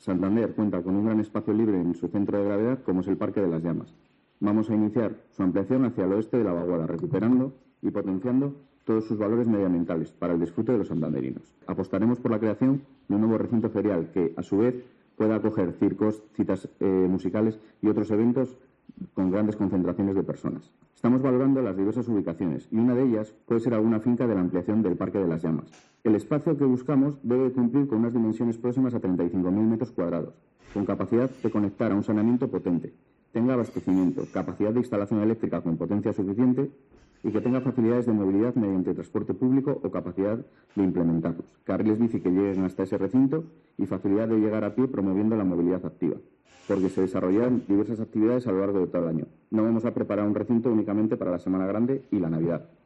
Santander cuenta con un gran espacio libre en su centro de gravedad, como es el Parque de las Llamas. Vamos a iniciar su ampliación hacia el oeste de la vaguada, recuperando y potenciando todos sus valores medioambientales para el disfrute de los santanderinos. Apostaremos por la creación de un nuevo recinto ferial que, a su vez, pueda acoger circos, citas musicales y otros eventos con grandes concentraciones de personas. Estamos valorando las diversas ubicaciones y una de ellas puede ser alguna finca de la ampliación del Parque de las Llamas. El espacio que buscamos debe cumplir con unas dimensiones próximas a 35.000 metros cuadrados, con capacidad de conectar a un saneamiento potente, tenga abastecimiento, capacidad de instalación eléctrica con potencia suficiente y que tenga facilidades de movilidad mediante transporte público o capacidad de implementarlos, carriles bici que lleguen hasta ese recinto y facilidad de llegar a pie promoviendo la movilidad activa, porque se desarrollarán diversas actividades a lo largo de todo el año. No vamos a preparar un recinto únicamente para la Semana Grande y la Navidad.